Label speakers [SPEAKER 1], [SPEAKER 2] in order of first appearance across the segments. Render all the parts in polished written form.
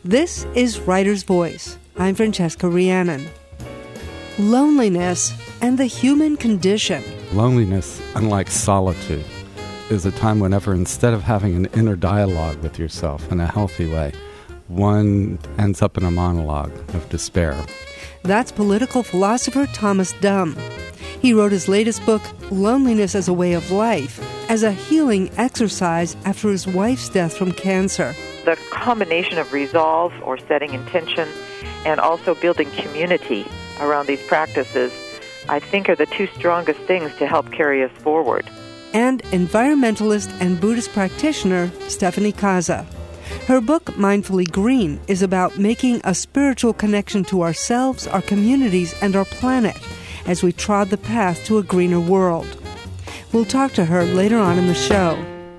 [SPEAKER 1] This is Writer's Voice. I'm Francesca Rhiannon. Loneliness and the human condition.
[SPEAKER 2] Loneliness, unlike solitude, is a time whenever instead of having an inner dialogue with yourself in a healthy way, one ends up in a monologue of despair.
[SPEAKER 1] That's political philosopher Thomas Dumm. He wrote his latest book, Loneliness as a Way of Life, as a healing exercise after his wife's death from cancer.
[SPEAKER 3] The combination of resolve or setting intention and also building community around these practices, I think, are the two strongest things to help carry us forward.
[SPEAKER 1] And environmentalist and Buddhist practitioner Stephanie Kaza. Her book, Mindfully Green, is about making a spiritual connection to ourselves, our communities, and our planet as we trod the path to a greener world. We'll talk to her later on in the show.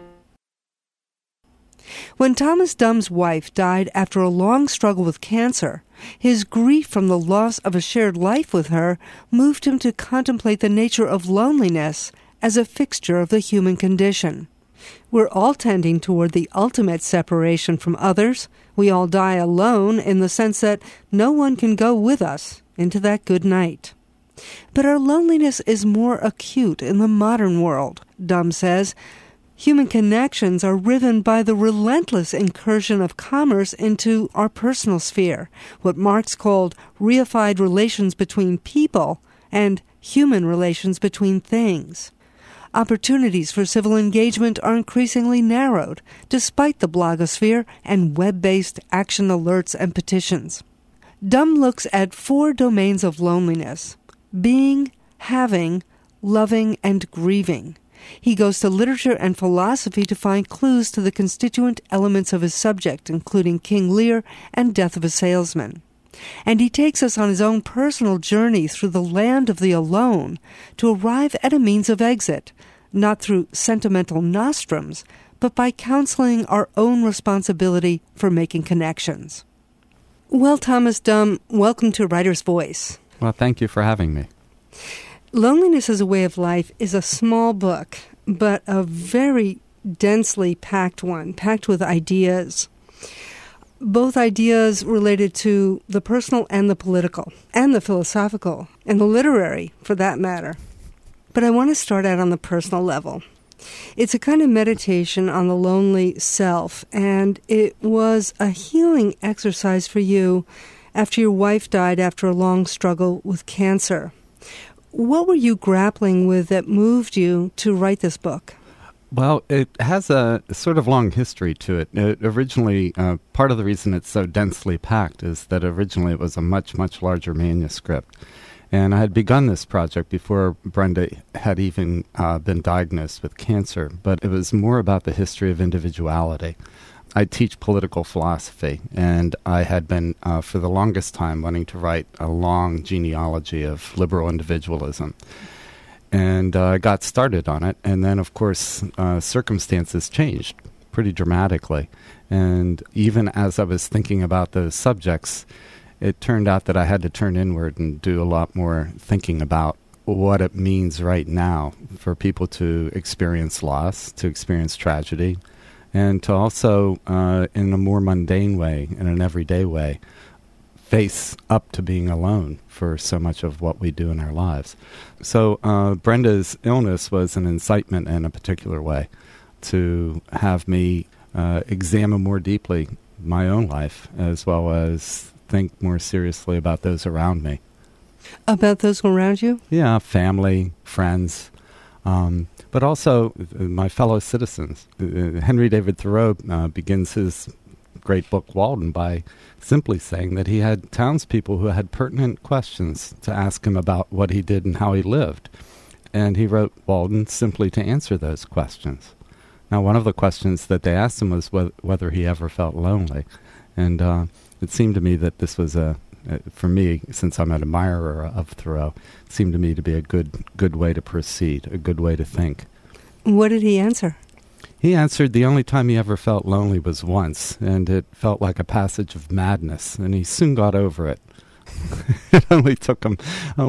[SPEAKER 1] When Thomas Dumm's wife died after a long struggle with cancer, his grief from the loss of a shared life with her moved him to contemplate the nature of loneliness as a fixture of the human condition. We're all tending toward the ultimate separation from others. We all die alone in the sense that no one can go with us into that good night. But our loneliness is more acute in the modern world, Dumm says. Human connections are riven by the relentless incursion of commerce into our personal sphere, what Marx called reified relations between people and human relations between things. Opportunities for civil engagement are increasingly narrowed, despite the blogosphere and web-based action alerts and petitions. Dumm looks at 4 domains of loneliness: being, having, loving, and grieving. He goes to literature and philosophy to find clues to the constituent elements of his subject, including King Lear and Death of a Salesman. And he takes us on his own personal journey through the land of the alone to arrive at a means of exit, not through sentimental nostrums, but by counseling our own responsibility for making connections. Well, Thomas Dumm, welcome to Writer's Voice.
[SPEAKER 2] Well, thank you for having me.
[SPEAKER 1] Loneliness as a Way of Life is a small book, but a very densely packed one, packed with ideas. Both ideas related to the personal and the political, and the philosophical, and the literary, for that matter. But I want to start out on the personal level. It's a kind of meditation on the lonely self, and it was a healing exercise for you after your wife died after a long struggle with cancer. What were you grappling with that moved you to write this book?
[SPEAKER 2] Well, it has a sort of long history to it. Originally, part of the reason it's so densely packed is that originally it was a much, much larger manuscript. And I had begun this project before Brenda had even been diagnosed with cancer, but it was more about the history of individuality. I teach political philosophy, and I had been, for the longest time, wanting to write a long genealogy of liberal individualism. And I got started on it, and then, of course, circumstances changed pretty dramatically. And even as I was thinking about those subjects, it turned out that I had to turn inward and do a lot more thinking about what it means right now for people to experience loss, to experience tragedy, and to also, in a more mundane way, in an everyday way, face up to being alone for so much of what we do in our lives. So Brenda's illness was an incitement in a particular way to have me examine more deeply my own life, as well as think more seriously about those around me.
[SPEAKER 1] About those around you?
[SPEAKER 2] Yeah, family, friends, but also my fellow citizens. Henry David Thoreau begins his great book, Walden, by simply saying that he had townspeople who had pertinent questions to ask him about what he did and how he lived. And he wrote Walden simply to answer those questions. Now, one of the questions that they asked him was whether he ever felt lonely. And it seemed to me that this was for me, since I'm an admirer of Thoreau, it seemed to me to be a good way to proceed, a good way to think.
[SPEAKER 1] What did he answer?
[SPEAKER 2] He answered the only time he ever felt lonely was once, and it felt like a passage of madness, and he soon got over it. It only took him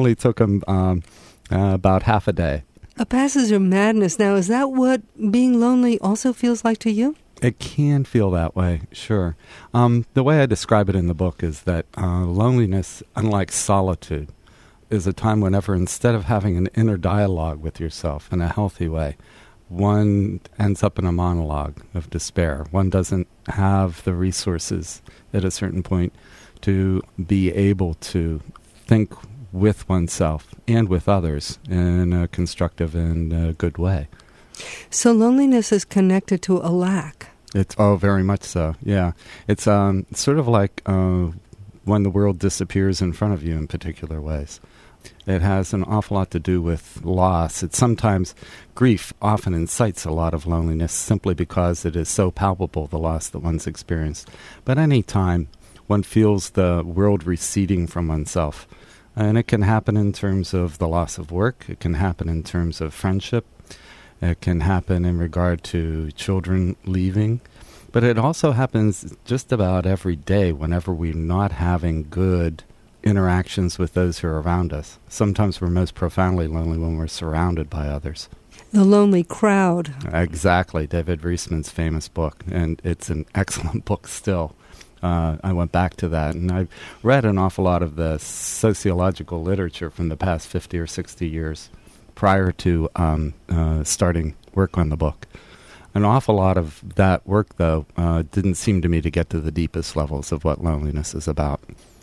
[SPEAKER 2] about half a day.
[SPEAKER 1] A passage of madness. Now, is that what being lonely also feels like to you?
[SPEAKER 2] It can feel that way, sure. The way I describe it in the book is that loneliness, unlike solitude, is a time whenever instead of having an inner dialogue with yourself in a healthy way, one ends up in a monologue of despair. One doesn't have the resources at a certain point to be able to think with oneself and with others in a constructive and good way.
[SPEAKER 1] So loneliness is connected to a lack.
[SPEAKER 2] It's very much so, yeah. It's sort of like when the world disappears in front of you in particular ways. It has an awful lot to do with loss. It's sometimes grief often incites a lot of loneliness simply because it is so palpable, the loss that one's experienced. But any time one feels the world receding from oneself, and it can happen in terms of the loss of work, it can happen in terms of friendship, it can happen in regard to children leaving, but it also happens just about every day whenever we're not having good interactions with those who are around us. Sometimes we're most profoundly lonely when we're surrounded by others.
[SPEAKER 1] The lonely crowd.
[SPEAKER 2] Exactly, David Reisman's famous book, and it's an excellent book still. I went back to that, and I've read an awful lot of the sociological literature from the past 50 or 60 years prior to starting work on the book. An awful lot of that work, though, didn't seem to me to get to the deepest levels of what loneliness is about.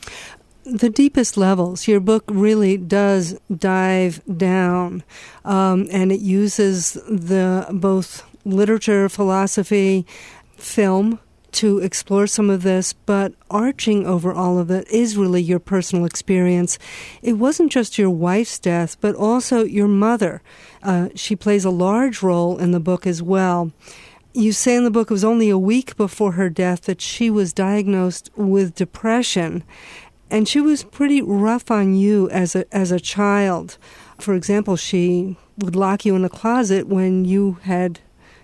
[SPEAKER 1] The deepest levels. Your book really does dive down, and it uses both literature, philosophy, film to explore some of this, but arching over all of it is really your personal experience. It wasn't just your wife's death, but also your mother. She plays a large role in the book as well. You say in the book it was only a week before her death that she was diagnosed with depression. And she was pretty rough on you as a child. For example, she would lock you in a closet when you had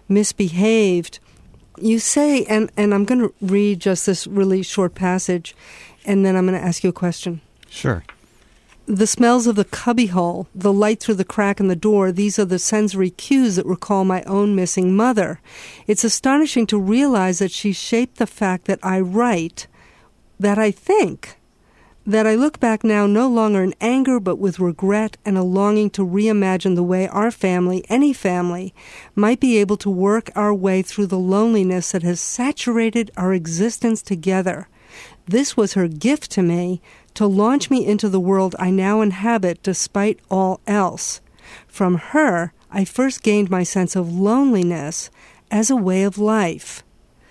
[SPEAKER 1] misbehaved. You say, and I'm going to read just this really short passage, and then I'm going to ask you a question.
[SPEAKER 2] Sure.
[SPEAKER 1] The smells of the cubbyhole, the light through the crack in the door, these are the sensory cues that recall my own missing mother. It's astonishing to realize that she shaped the fact that I write, that I think, that I look back now no longer in anger but with regret and a longing to reimagine the way our family, any family, might be able to work our way through the loneliness that has saturated our existence together. This was her gift to me, to launch me into the world I now inhabit despite all else. From her, I first gained my sense of loneliness as a way of life.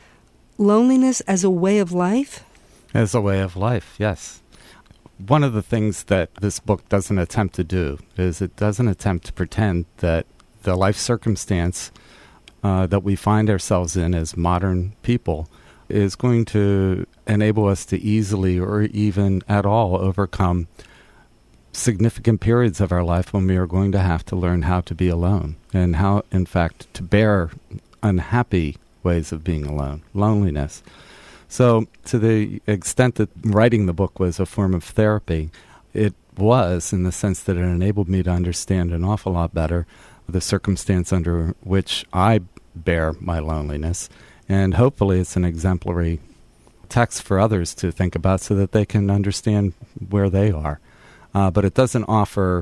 [SPEAKER 1] Loneliness as a way of life?
[SPEAKER 2] As a way of life, yes. One of the things that this book doesn't attempt to do is it doesn't attempt to pretend that the life circumstance that we find ourselves in as modern people is going to enable us to easily or even at all overcome significant periods of our life when we are going to have to learn how to be alone and how, in fact, to bear unhappy ways of being alone, loneliness. So to the extent that writing the book was a form of therapy, it was in the sense that it enabled me to understand an awful lot better the circumstance under which I bear my loneliness. And hopefully it's an exemplary text for others to think about so that they can understand where they are. But it doesn't offer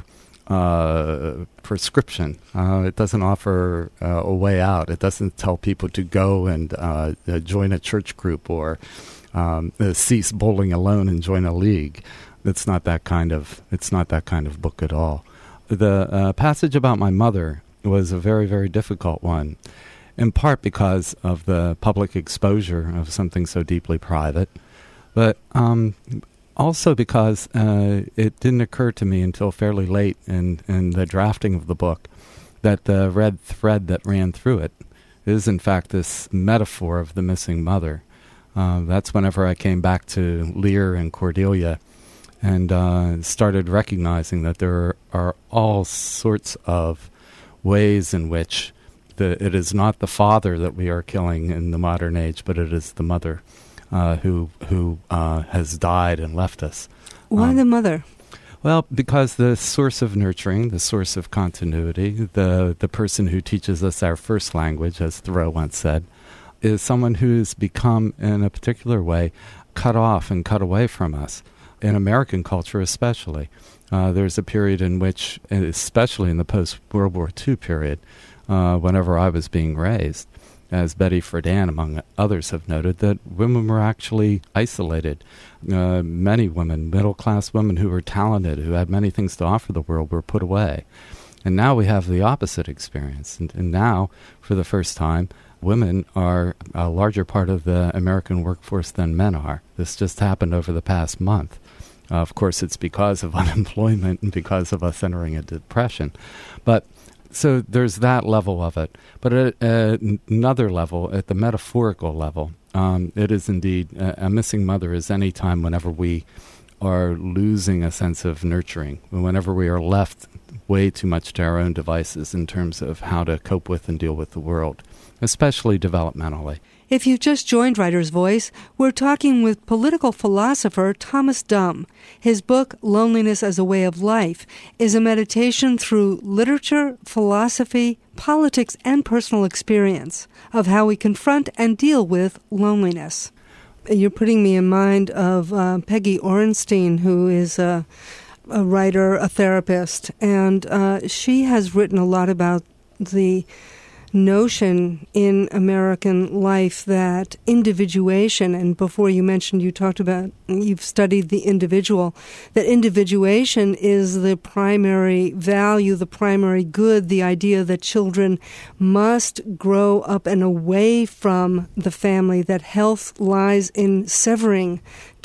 [SPEAKER 2] prescription. It doesn't offer a way out. It doesn't tell people to go and join a church group or cease bowling alone and join a league. It's not that kind of book at all. The passage about my mother was a very, very difficult one, in part because of the public exposure of something so deeply private, but also because it didn't occur to me until fairly late in the drafting of the book that the red thread that ran through it is, in fact, this metaphor of the missing mother. That's whenever I came back to Lear and Cordelia and started recognizing that there are all sorts of ways in which it is not the father that we are killing in the modern age, but it is the mother who has died and left us.
[SPEAKER 1] Why the mother?
[SPEAKER 2] Well, because the source of nurturing, the source of continuity, the person who teaches us our first language, as Thoreau once said, is someone who's become, in a particular way, cut off and cut away from us, in American culture especially. There's a period in which, especially in the post-World War II period, whenever I was being raised, as Betty Friedan, among others, have noted, that women were actually isolated. Many women, middle-class women who were talented, who had many things to offer the world, were put away. And now we have the opposite experience. And now, for the first time, women are a larger part of the American workforce than men are. This just happened over the past month. Of course, it's because of unemployment and because of us entering a depression. But so there's that level of it. But at another level, at the metaphorical level, it is indeed a missing mother is any time whenever we are losing a sense of nurturing, whenever we are left way too much to our own devices in terms of how to cope with and deal with the world, especially developmentally.
[SPEAKER 1] If you've just joined Writer's Voice, we're talking with political philosopher Thomas Dumm. His book, Loneliness as a Way of Life, is a meditation through literature, philosophy, politics, and personal experience of how we confront and deal with loneliness. You're putting me in mind of Peggy Orenstein, who is a writer, a therapist, and she has written a lot about the notion in American life that individuation, and before you mentioned, you talked about, you've studied the individual, that individuation is the primary value, the primary good, the idea that children must grow up and away from the family, that health lies in severing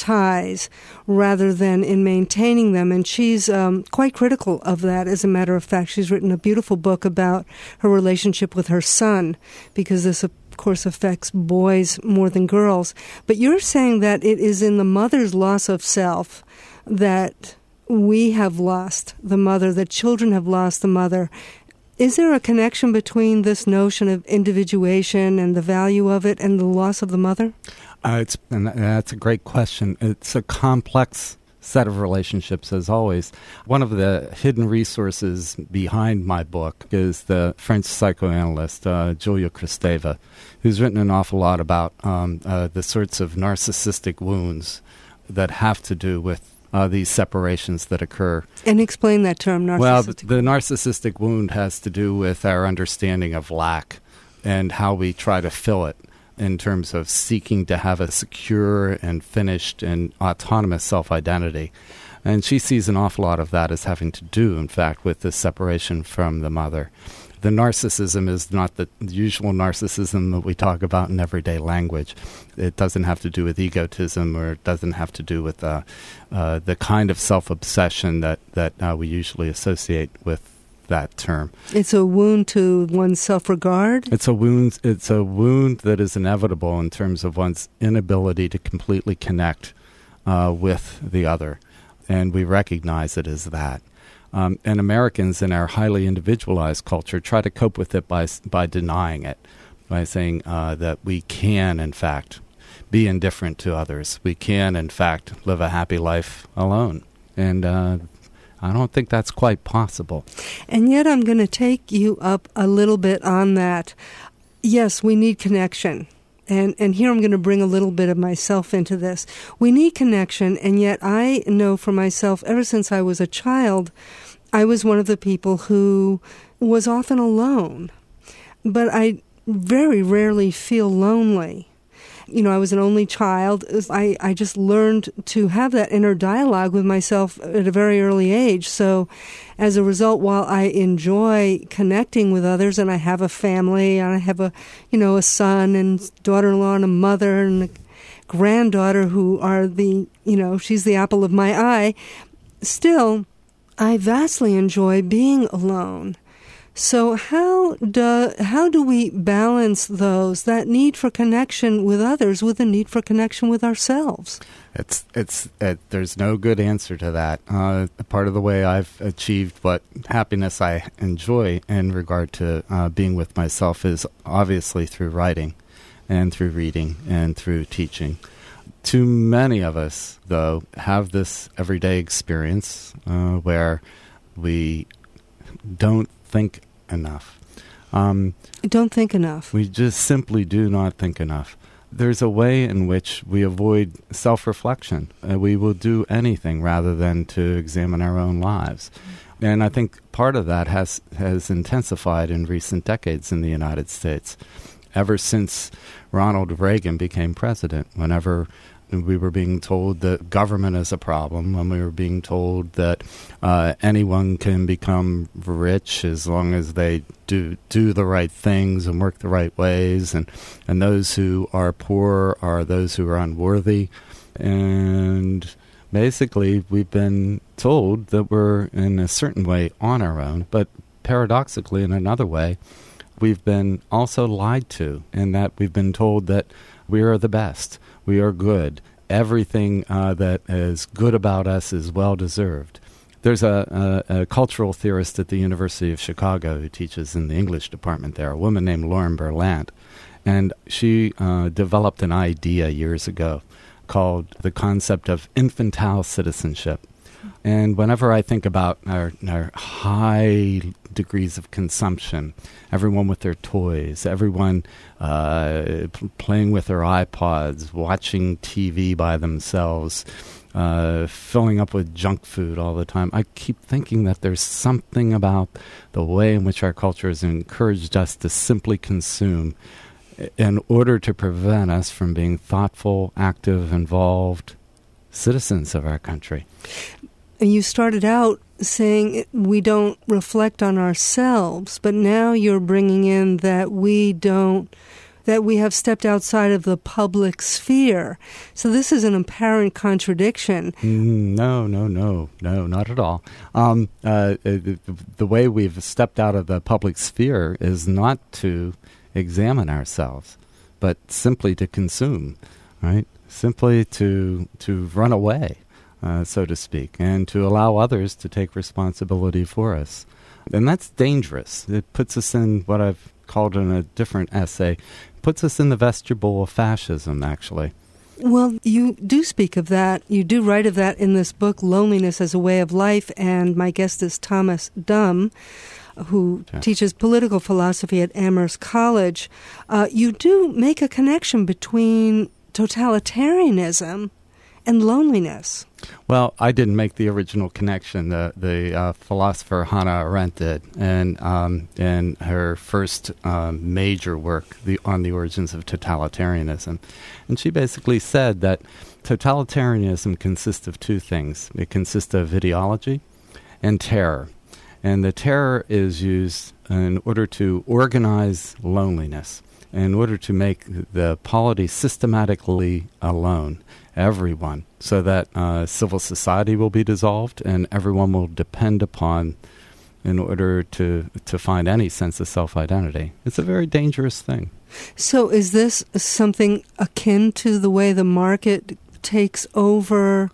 [SPEAKER 1] ties rather than in maintaining them. And she's quite critical of that. As a matter of fact, she's written a beautiful book about her relationship with her son, because this, of course, affects boys more than girls. But you're saying that it is in the mother's loss of self that we have lost the mother, that children have lost the mother. Is there a connection between this notion of individuation and the value of it and the loss of the mother?
[SPEAKER 2] That's a great question. It's a complex set of relationships, as always. One of the hidden resources behind my book is the French psychoanalyst Julia Kristeva, who's written an awful lot about the sorts of narcissistic wounds that have to do with these separations that occur.
[SPEAKER 1] And explain that term, narcissistic.
[SPEAKER 2] Well, the narcissistic wound has to do with our understanding of lack and how we try to fill it in terms of seeking to have a secure and finished and autonomous self-identity. And she sees an awful lot of that as having to do, in fact, with this separation from the mother. The narcissism is not the usual narcissism that we talk about in everyday language. It doesn't have to do with egotism, or it doesn't have to do with the kind of self-obsession that we usually associate with that term.
[SPEAKER 1] It's a wound to one's self-regard?
[SPEAKER 2] It's a wound that is inevitable in terms of one's inability to completely connect with the other. And we recognize it as that. And Americans in our highly individualized culture try to cope with it by denying it, by saying that we can, in fact, be indifferent to others. We can, in fact, live a happy life alone. And I don't think that's quite possible.
[SPEAKER 1] And yet I'm going to take you up a little bit on that. Yes, we need connection. And here I'm going to bring a little bit of myself into this. We need connection, and yet I know for myself, ever since I was a child, I was one of the people who was often alone. But I very rarely feel lonely. You know, I was an only child. I just learned to have that inner dialogue with myself at a very early age. So as a result, while I enjoy connecting with others, and I have a family, and I have a son and daughter-in-law and a mother and a granddaughter who are she's the apple of my eye, still, I vastly enjoy being alone. So how do we balance that need for connection with others with the need for connection with ourselves?
[SPEAKER 2] There's no good answer to that. Part of the way I've achieved what happiness I enjoy in regard to being with myself is obviously through writing and through reading and through teaching. Too many of us, though, have this everyday experience where we don't think enough.
[SPEAKER 1] Don't think enough.
[SPEAKER 2] We just simply do not think enough. There's a way in which we avoid self-reflection. We will do anything rather than to examine our own lives. And I think part of that has intensified in recent decades in the United States. Ever since Ronald Reagan became president, whenever we were being told that government is a problem, when we were being told that anyone can become rich as long as they do the right things and work the right ways, and those who are poor are those who are unworthy. And basically, we've been told that we're in a certain way on our own, but paradoxically, in another way, we've been also lied to, in that we've been told that we are the best, we are good, everything that is good about us is well-deserved. There's a cultural theorist at the University of Chicago who teaches in the English department there, a woman named Lauren Berlant, and she developed an idea years ago called the concept of infantile citizenship. And whenever I think about our high degrees of consumption, everyone with their toys, everyone playing with their iPods, watching TV by themselves, filling up with junk food all the time, I keep thinking that there's something about the way in which our culture has encouraged us to simply consume in order to prevent us from being thoughtful, active, involved citizens of our country.
[SPEAKER 1] You started out saying we don't reflect on ourselves, but now you're bringing in that we have stepped outside of the public sphere. So this is an apparent contradiction.
[SPEAKER 2] No, not at all. The way we've stepped out of the public sphere is not to examine ourselves, but simply to consume, right? Simply to run away. So to speak, and to allow others to take responsibility for us. And that's dangerous. It puts us in what I've called in a different essay, puts us in the vestibule of fascism, actually.
[SPEAKER 1] Well, you do speak of that. You do write of that in this book, Loneliness as a Way of Life, and my guest is Thomas Dumm, who teaches political philosophy at Amherst College. You do make a connection between totalitarianism and loneliness.
[SPEAKER 2] Well, I didn't make the original connection. The philosopher Hannah Arendt did, and in her first major work, on the origins of totalitarianism, and she basically said that totalitarianism consists of two things. It consists of ideology and terror, and the terror is used in order to organize loneliness, in order to make the polity systematically alone, everyone, so that civil society will be dissolved and everyone will depend upon in order to find any sense of self-identity. It's a very dangerous thing.
[SPEAKER 1] So is this something akin to the way the market takes over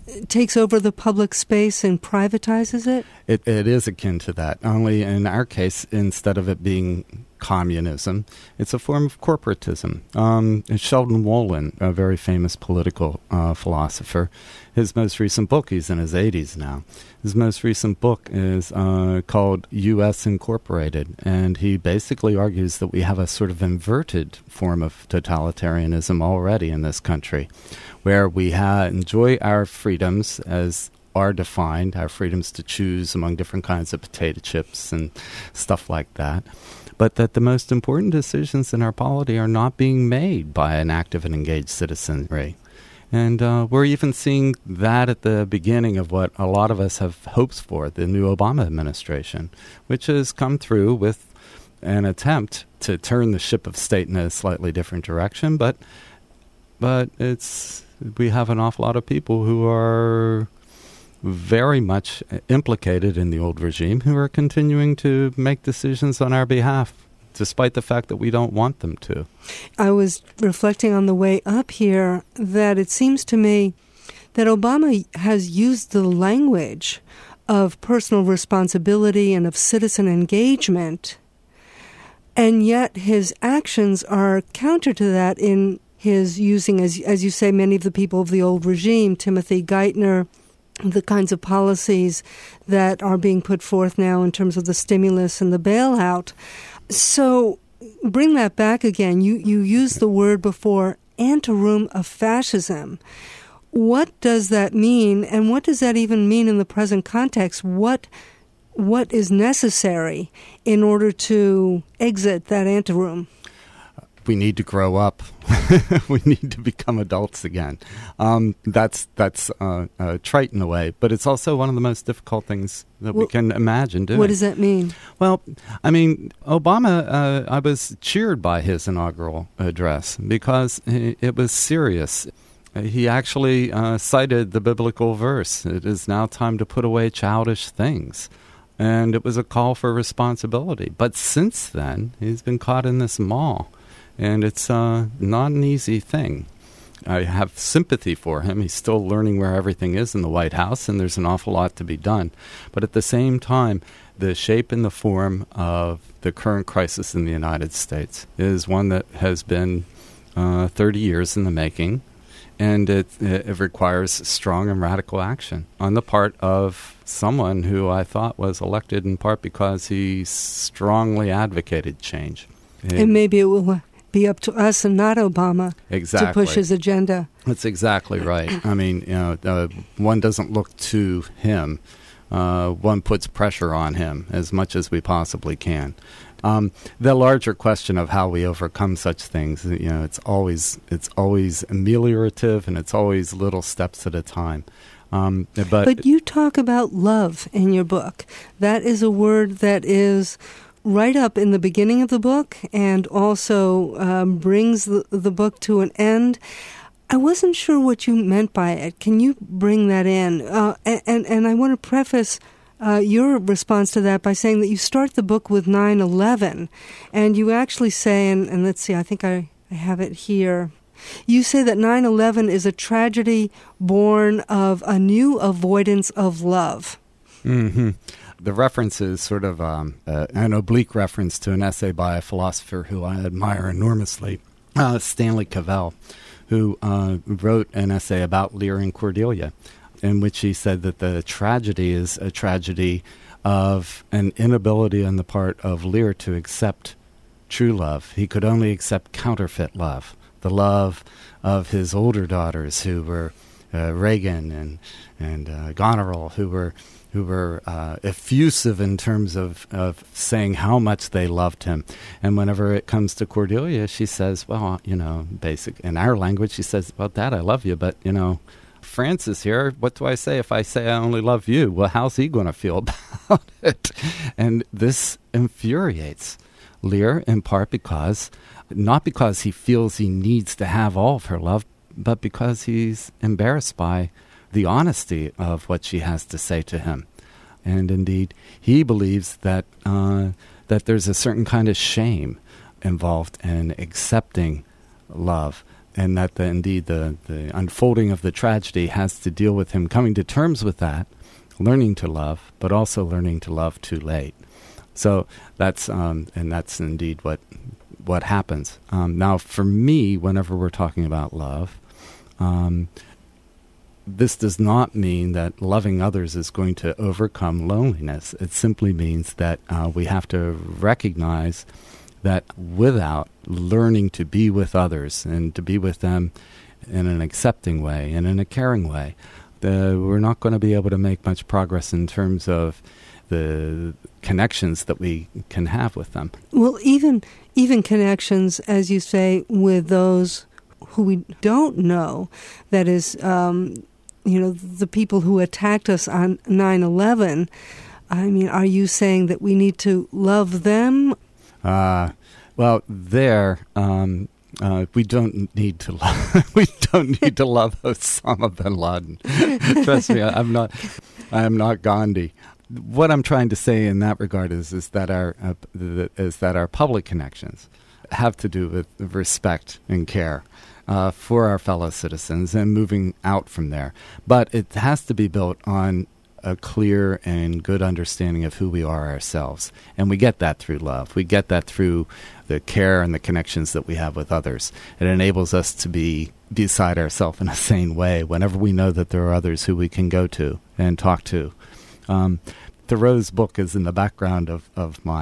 [SPEAKER 1] the public space and privatizes it?
[SPEAKER 2] It is akin to that. Only in our case, instead of it being communism, it's a form of corporatism. Sheldon Wolin, a very famous political philosopher, his most recent book, he's in his 80s now, his most recent book is called U.S. Incorporated, and he basically argues that we have a sort of inverted form of totalitarianism already in this country, where we enjoy our freedoms as are defined, our freedoms to choose among different kinds of potato chips and stuff like that, but that the most important decisions in our polity are not being made by an active and engaged citizenry. And we're even seeing that at the beginning of what a lot of us have hopes for, the new Obama administration, which has come through with an attempt to turn the ship of state in a slightly different direction, but we have an awful lot of people who are very much implicated in the old regime who are continuing to make decisions on our behalf, despite the fact that we don't want them to.
[SPEAKER 1] I was reflecting on the way up here that it seems to me that Obama has used the language of personal responsibility and of citizen engagement, and yet his actions are counter to that in his using, as you say, many of the people of the old regime, Timothy Geithner, the kinds of policies that are being put forth now in terms of the stimulus and the bailout. So bring that back again. You used the word before, anteroom of fascism. What does that mean, and what does that even mean in the present context? What is necessary in order to exit that anteroom?
[SPEAKER 2] We need to grow up. We need to become adults again. That's trite in a way, but it's also one of the most difficult things that we can imagine doing.
[SPEAKER 1] What does that mean?
[SPEAKER 2] Well, I mean, Obama, I was cheered by his inaugural address because it was serious. He actually cited the biblical verse, "It is now time to put away childish things." And it was a call for responsibility. But since then, he's been caught in this maw. And it's not an easy thing. I have sympathy for him. He's still learning where everything is in the White House, and there's an awful lot to be done. But at the same time, the shape and the form of the current crisis in the United States is one that has been 30 years in the making, and it requires strong and radical action on the part of someone who I thought was elected in part because he strongly advocated change.
[SPEAKER 1] And maybe it will be up to us and not Obama
[SPEAKER 2] to
[SPEAKER 1] push his agenda.
[SPEAKER 2] That's exactly right. I mean, one doesn't look to him. One puts pressure on him as much as we possibly can. The larger question of how we overcome such things, it's always ameliorative, and it's always little steps at a time. But
[SPEAKER 1] you talk about love in your book. That is a word that is right up in the beginning of the book and also brings the book to an end. I wasn't sure what you meant by it. Can you bring that in? And I want to preface your response to that by saying that you start the book with 9/11, and you actually say, and let's see, I think I have it here. You say that 9/11 is a tragedy born of a new avoidance of love.
[SPEAKER 2] Mm-hmm. The reference is sort of an oblique reference to an essay by a philosopher who I admire enormously, Stanley Cavell, who wrote an essay about Lear and Cordelia, in which he said that the tragedy is a tragedy of an inability on the part of Lear to accept true love. He could only accept counterfeit love, the love of his older daughters, who were Reagan and Goneril, who were effusive in terms of saying how much they loved him. And whenever it comes to Cordelia, she says, well, basic in our language, she says, well, Dad, I love you, but, Francis here, what do I say if I say I only love you? Well, how's he going to feel about it? And this infuriates Lear in part not because he feels he needs to have all of her love, but because he's embarrassed by the honesty of what she has to say to him. And indeed, he believes that there's a certain kind of shame involved in accepting love, and that the unfolding of the tragedy has to deal with him coming to terms with that, learning to love, but also learning to love too late. So that's indeed what happens. Now, for me, whenever we're talking about love, this does not mean that loving others is going to overcome loneliness. It simply means that we have to recognize that without learning to be with others and to be with them in an accepting way and in a caring way, we're not going to be able to make much progress in terms of the connections that we can have with them.
[SPEAKER 1] Well, even connections, as you say, with those who we don't know, that is, the people who attacked us on 9/11, I mean, are you saying that we need to love them?
[SPEAKER 2] Well, we don't need to love. We don't need to love Osama bin Laden. Trust me, I am not Gandhi. What I'm trying to say in that regard is that our public connections have to do with respect and care for our fellow citizens and moving out from there. But it has to be built on a clear and good understanding of who we are ourselves. And we get that through love. We get that through the care and the connections that we have with others. It enables us to be beside ourselves in a sane way whenever we know that there are others who we can go to and talk to. Thoreau's book is in the background of mine.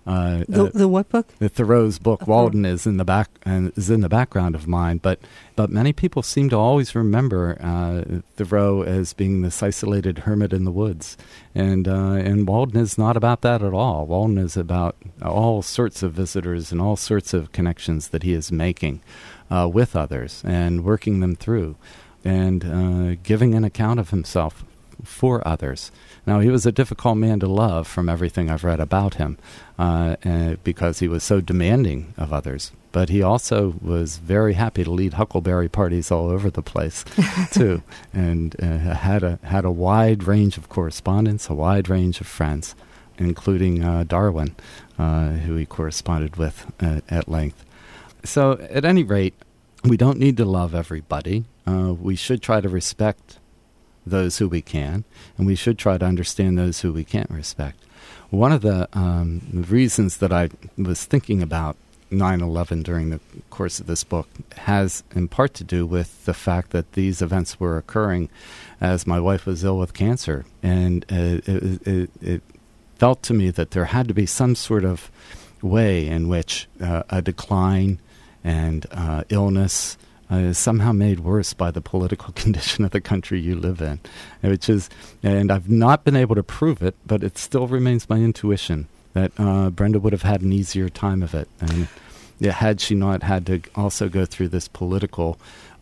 [SPEAKER 1] The what book?
[SPEAKER 2] Thoreau's book, Walden, is in the background of mine. But many people seem to always remember Thoreau as being this isolated hermit in the woods, and Walden is not about that at all. Walden is about all sorts of visitors and all sorts of connections that he is making with others and working them through, and giving an account of himself for others. Now, he was a difficult man to love from everything I've read about him, because he was so demanding of others. But he also was very happy to lead huckleberry parties all over the place, too, and had a wide range of correspondence, a wide range of friends, including Darwin, who he corresponded with at length. So, at any rate, we don't need to love everybody. We should try to respect those who we can, and we should try to understand those who we can't respect. One of the reasons that I was thinking about 9/11 during the course of this book has in part to do with the fact that these events were occurring as my wife was ill with cancer, and it felt to me that there had to be some sort of way in which a decline and illness is somehow made worse by the political condition of the country you live in, and I've not been able to prove it, but it still remains my intuition that Brenda would have had an easier time of it, and had she not had to also go through this political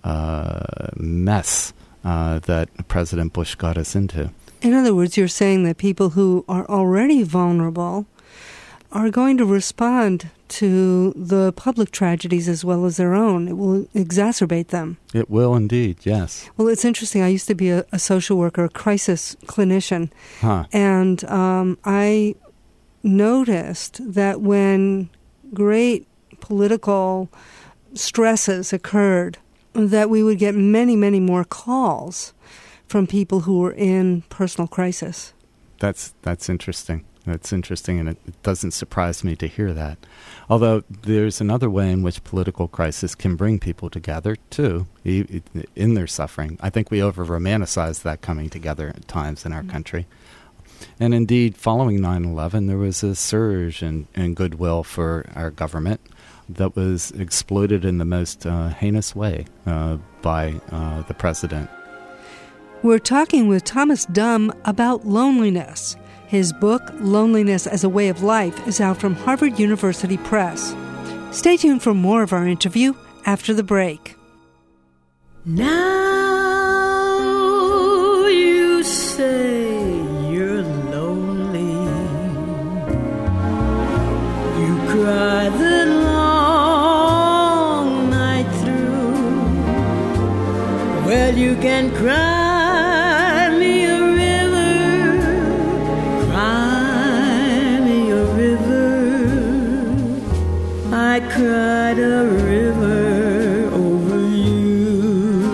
[SPEAKER 2] mess that President Bush got us into.
[SPEAKER 1] In other words, you're saying that people who are already vulnerable are going to respond to the public tragedies as well as their own. It will exacerbate them.
[SPEAKER 2] It will indeed, yes.
[SPEAKER 1] Well, it's interesting. I used to be a social worker, a crisis clinician, and I noticed that when great political stresses occurred, that we would get many, many more calls from people who were in personal crisis.
[SPEAKER 2] That's interesting. That's interesting, and it doesn't surprise me to hear that. Although there's another way in which political crisis can bring people together, too, in their suffering. I think we over-romanticize that coming together at times in our country. And indeed, following 9/11, there was a surge in goodwill for our government that was exploited in the most heinous way by the president.
[SPEAKER 1] We're talking with Thomas Dumm about loneliness. His book, Loneliness as a Way of Life, is out from Harvard University Press. Stay tuned for more of our interview after the break.
[SPEAKER 4] Now you say you're lonely. You cry the long night through. Well, you can cry. I cried a river over you.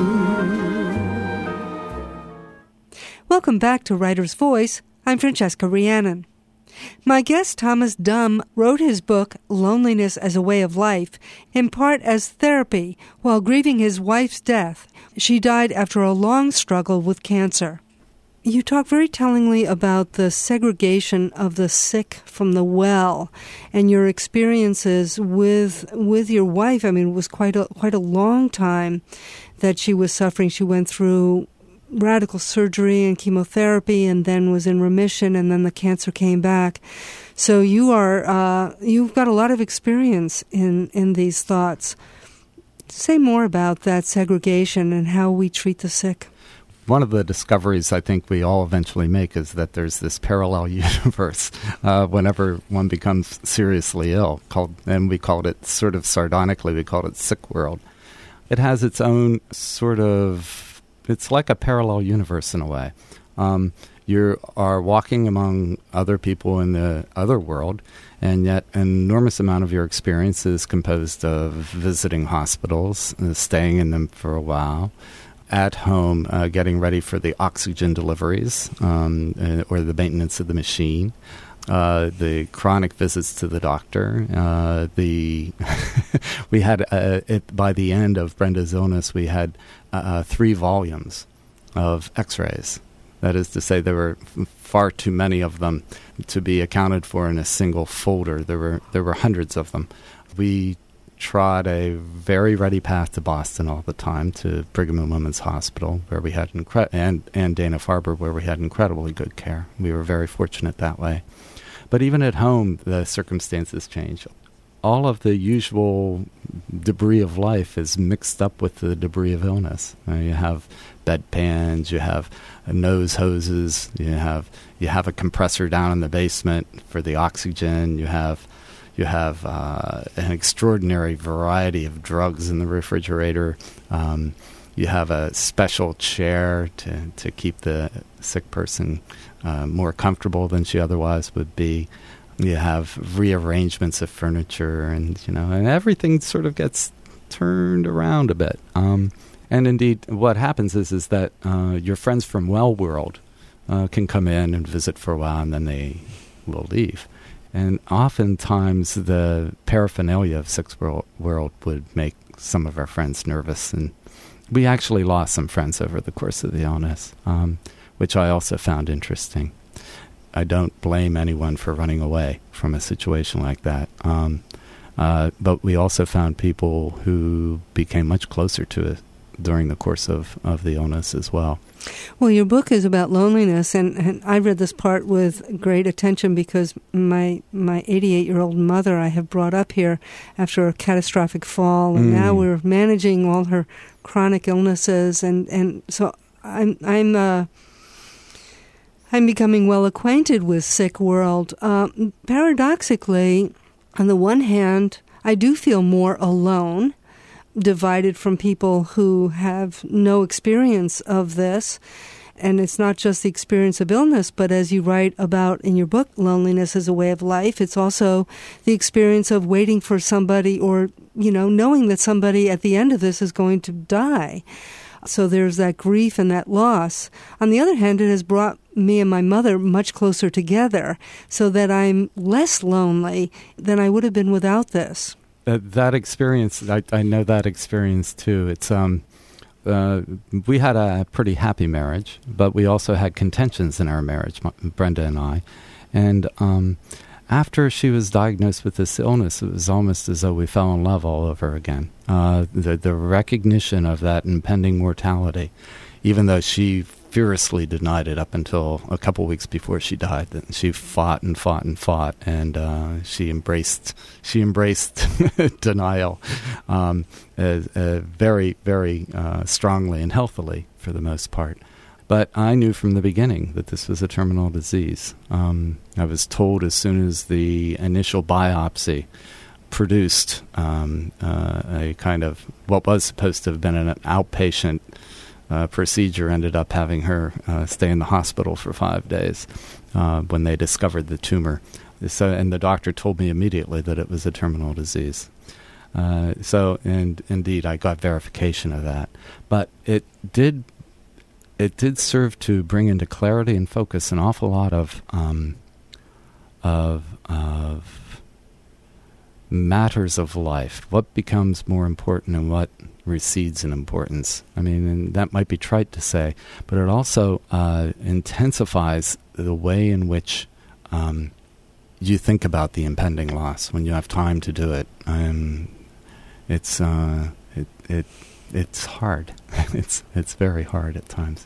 [SPEAKER 1] Welcome back to Writer's Voice. I'm Francesca Rhiannon. My guest, Thomas Dumm, wrote his book, Loneliness as a Way of Life, in part as therapy while grieving his wife's death. She died after a long struggle with cancer. You talk very tellingly about the segregation of the sick from the well and your experiences with your wife. I mean, it was quite a long time that she was suffering. She went through radical surgery and chemotherapy and then was in remission, and then the cancer came back. So you've got a lot of experience in these thoughts. Say more about that segregation and how we treat the sick.
[SPEAKER 2] One of the discoveries I think we all eventually make is that there's this parallel universe whenever one becomes seriously ill, and we called it sort of sardonically, we called it sick world. It has its own sort of, it's like a parallel universe in a way. You are walking among other people in the other world, and yet an enormous amount of your experience is composed of visiting hospitals, staying in them for a while, at home, getting ready for the oxygen deliveries or the maintenance of the machine, the chronic visits to the doctor. We had, by the end of Brenda's illness, we had 3 volumes of x-rays That is to say, there were far too many of them to be accounted for in a single folder. There were hundreds of them. We trod a very ready path to Boston all the time, to Brigham and Women's Hospital, where we had and Dana-Farber, where we had incredibly good care. We were very fortunate that way. But even at home, the circumstances change. All of the usual debris of life is mixed up with the debris of illness. You have bedpans, you have nose hoses, you have a compressor down in the basement for the oxygen, you have an extraordinary variety of drugs in the refrigerator. You have a special chair to keep the sick person more comfortable than she otherwise would be. You have rearrangements of furniture, and everything sort of gets turned around a bit. And indeed, what happens is that your friends from Well World can come in and visit for a while, and then they will leave. And oftentimes, the paraphernalia of Sick World would make some of our friends nervous, and we actually lost some friends over the course of the illness, which I also found interesting. I don't blame anyone for running away from a situation like that. But we also found people who became much closer to it during the course of the illness as well.
[SPEAKER 1] Well, your book is about loneliness, and I read this part with great attention because my 88-year-old mother I have brought up here after a catastrophic fall, and now we're managing all her chronic illnesses, and so I'm becoming well acquainted with Sick World. Paradoxically, on the one hand, I do feel more alone, divided from people who have no experience of this. And it's not just the experience of illness, but as you write about in your book, loneliness is a way of life. It's also the experience of waiting for somebody, or, knowing that somebody at the end of this is going to die. So there's that grief and that loss. On the other hand, it has brought me and my mother much closer together, so that I'm less lonely than I would have been without this.
[SPEAKER 2] That experience, I know that experience too. It's we had a pretty happy marriage, but we also had contentions in our marriage, Brenda and I. And after she was diagnosed with this illness, it was almost as though we fell in love all over again. The recognition of that impending mortality, even though she fiercely denied it up until a couple weeks before she died. She fought and fought and fought, and she embraced denial very, very strongly and healthily for the most part. But I knew from the beginning that this was a terminal disease. I was told as soon as the initial biopsy produced a kind of what was supposed to have been an outpatient procedure, ended up having her stay in the hospital for 5 days when they discovered the tumor. And the doctor told me immediately that it was a terminal disease. And indeed, I got verification of that. But it did serve to bring into clarity and focus an awful lot of matters of life. What becomes more important and what recedes in importance. I mean, and that might be trite to say, but it also intensifies the way in which you think about the impending loss when you have time to do it. It's hard. it's very hard at times.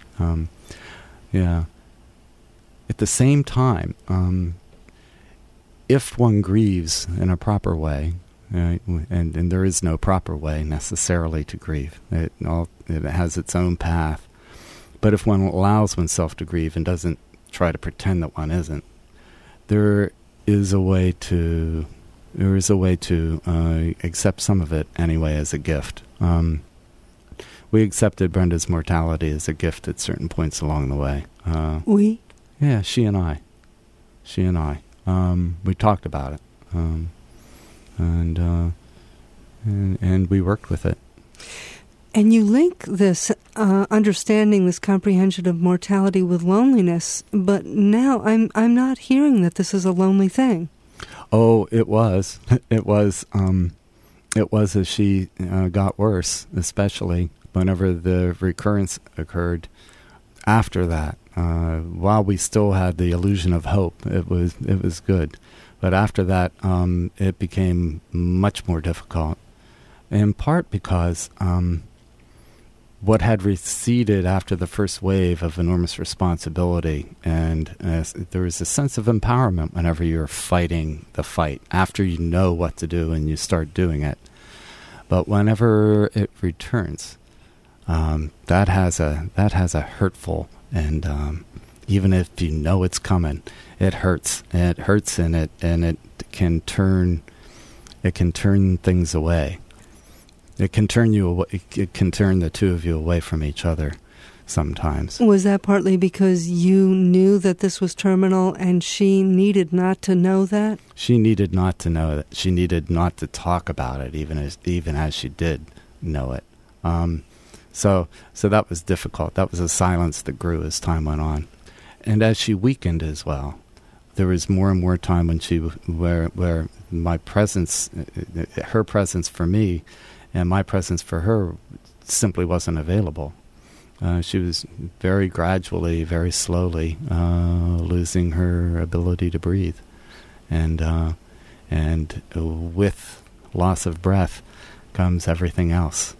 [SPEAKER 2] Yeah. At the same time, if one grieves in a proper way, and there is no proper way necessarily to grieve. It has its own path. But if one allows oneself to grieve and doesn't try to pretend that one isn't, there is a way to accept some of it anyway as a gift. We accepted Brenda's mortality as a gift at certain points along the way.
[SPEAKER 1] We?
[SPEAKER 2] Yeah, she and I. We talked about it. And we worked with it.
[SPEAKER 1] And you link this understanding, this comprehension of mortality with loneliness, but now I'm not hearing that this is a lonely thing.
[SPEAKER 2] Oh, it was. It was as she got worse, especially whenever the recurrence occurred after that. while we still had the illusion of hope, it was good. But after that, it became much more difficult, in part because what had receded after the first wave of enormous responsibility, and there was a sense of empowerment whenever you're fighting the fight, after you know what to do and you start doing it. But whenever it returns, that has a hurtful, and even if you know it's coming, it hurts. It hurts, and it can turn things away. It can turn you away. It can turn the two of you away from each other sometimes.
[SPEAKER 1] Was that partly because you knew that this was terminal and she needed not to know that?
[SPEAKER 2] She needed not to know that. She needed not to talk about it, even as she did know it. So that was difficult. That was a silence that grew as time went on. And as she weakened as well, there was more and more time where my presence, her presence for me, and my presence for her simply wasn't available. She was very gradually, very slowly losing her ability to breathe. And with loss of breath comes everything else.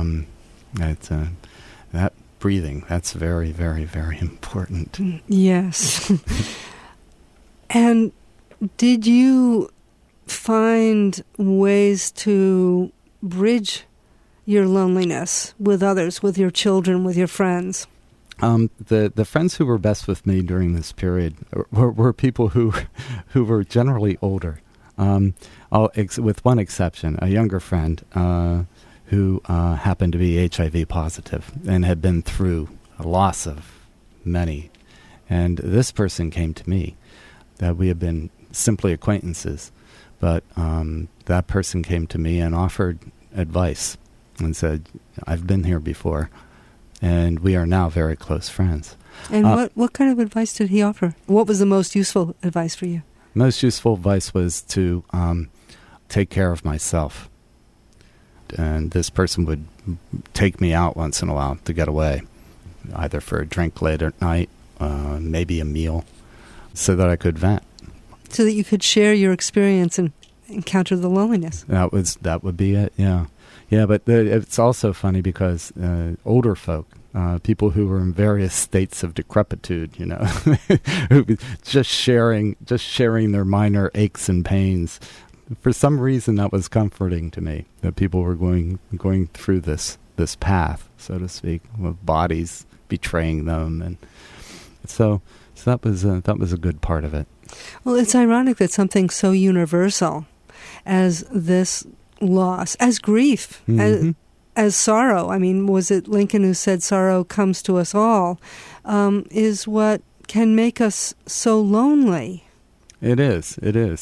[SPEAKER 2] That breathing, that's very, very, very important.
[SPEAKER 1] Yes. And did you find ways to bridge your loneliness with others, with your children, with your friends?
[SPEAKER 2] The friends who were best with me during this period were people who were generally older, with one exception, a younger friend who happened to be HIV positive and had been through a loss of many. And this person came to me. We had been simply acquaintances, but that person came to me and offered advice and said, I've been here before, and we are now very close friends.
[SPEAKER 1] And what kind of advice did he offer? What was the most useful advice for you?
[SPEAKER 2] Most useful advice was to take care of myself. And this person would take me out once in a while to get away, either for a drink late at night, maybe a meal, so that I could vent.
[SPEAKER 1] So that you could share your experience and encounter the loneliness.
[SPEAKER 2] That would be it, yeah. Yeah, but it's also funny because older folk, people who were in various states of decrepitude, who just sharing their minor aches and pains. For some reason, that was comforting to me, that people were going through this path, so to speak, with bodies betraying them, and so that was a good part of it.
[SPEAKER 1] Well, it's ironic that something so universal as this loss, as grief,
[SPEAKER 2] mm-hmm.
[SPEAKER 1] as sorrow. I mean, was it Lincoln who said sorrow comes to us all? Is what can make us so lonely.
[SPEAKER 2] It is.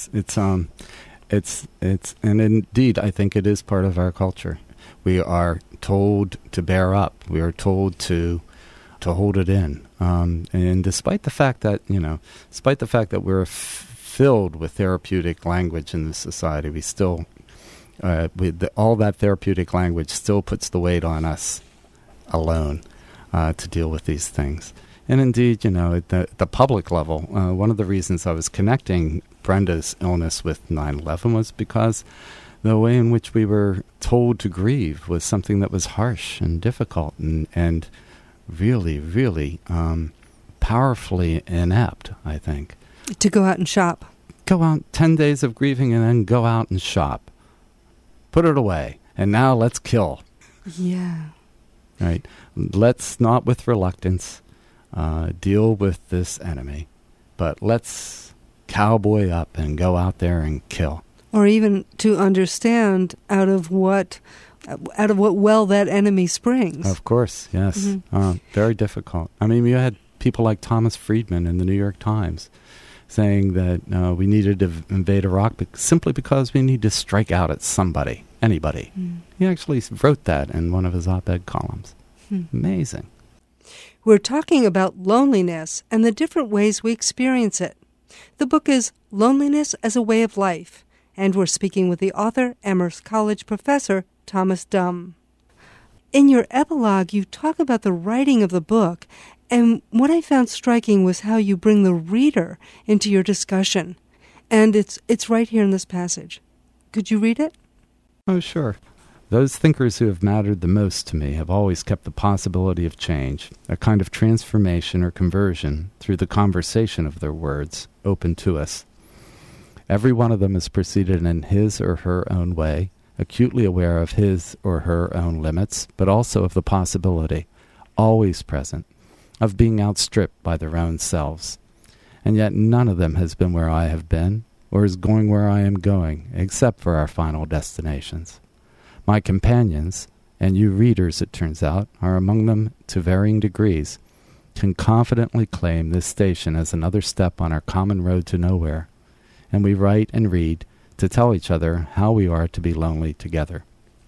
[SPEAKER 2] It's and indeed, I think it is part of our culture. We are told to bear up. We are told to hold it in. And despite the fact that we're filled with therapeutic language in this society, we still, all that therapeutic language still puts the weight on us alone to deal with these things. And indeed, at the public level, one of the reasons I was connecting Brenda's illness with 9/11 was because the way in which we were told to grieve was something that was harsh and difficult and really, really powerfully inept, I think.
[SPEAKER 1] To go out and shop.
[SPEAKER 2] Go out 10 days of grieving and then go out and shop. Put it away. And now let's kill.
[SPEAKER 1] Yeah.
[SPEAKER 2] Right. Let's not with reluctance deal with this enemy, but let's cowboy up and go out there and kill.
[SPEAKER 1] Or even to understand out of what well that enemy springs.
[SPEAKER 2] Of course, yes. Mm-hmm. Very difficult. I mean, we had people like Thomas Friedman in the New York Times saying that we needed to invade Iraq simply because we need to strike out at somebody, anybody. Mm. He actually wrote that in one of his op-ed columns. Amazing.
[SPEAKER 1] We're talking about loneliness and the different ways we experience it. The book is Loneliness as a Way of Life, and we're speaking with the author, Amherst College professor Thomas Dumm. In your epilogue, you talk about the writing of the book, and what I found striking was how you bring the reader into your discussion. And it's right here in this passage. Could you read it?
[SPEAKER 2] Oh, sure. Those thinkers who have mattered the most to me have always kept the possibility of change, a kind of transformation or conversion, through the conversation of their words, open to us. Every one of them has proceeded in his or her own way, acutely aware of his or her own limits, but also of the possibility, always present, of being outstripped by their own selves. And yet none of them has been where I have been, or is going where I am going, except for our final destinations. My companions, and you readers, it turns out, are among them to varying degrees, can confidently claim this station as another step on our common road to nowhere, and we write and read to tell each other how we are to be lonely together.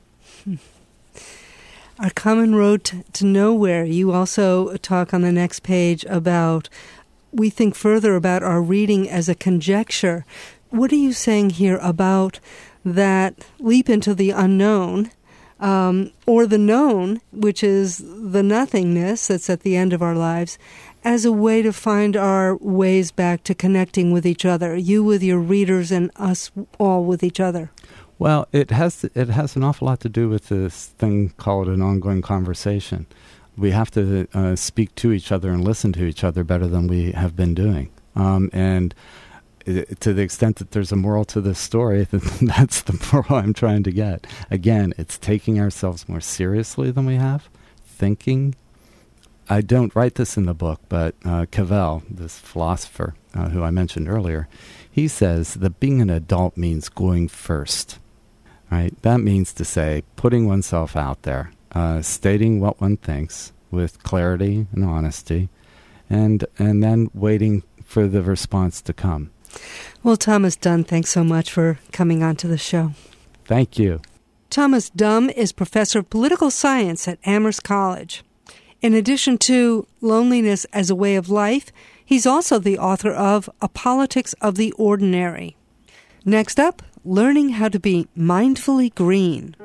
[SPEAKER 1] Our common road to nowhere. You also talk on the next page about, we think further about our reading as a conjecture. What are you saying here about that leap into the unknown, or the known, which is the nothingness that's at the end of our lives, as a way to find our ways back to connecting with each other, you with your readers and us all with each other?
[SPEAKER 2] Well, it has an awful lot to do with this thing called an ongoing conversation. We have to speak to each other and listen to each other better than we have been doing. And to the extent that there's a moral to this story, that's the moral I'm trying to get. Again, it's taking ourselves more seriously than we have, thinking. I don't write this in the book, but Cavell, this philosopher who I mentioned earlier, he says that being an adult means going first. Right? That means to say putting oneself out there, stating what one thinks with clarity and honesty, and then waiting for the response to come.
[SPEAKER 1] Well, Thomas Dunn, thanks so much for coming on to the show.
[SPEAKER 2] Thank you.
[SPEAKER 1] Thomas Dunn is professor of political science at Amherst College. In addition to Loneliness as a Way of Life, he's also the author of A Politics of the Ordinary. Next up, learning how to be mindfully green.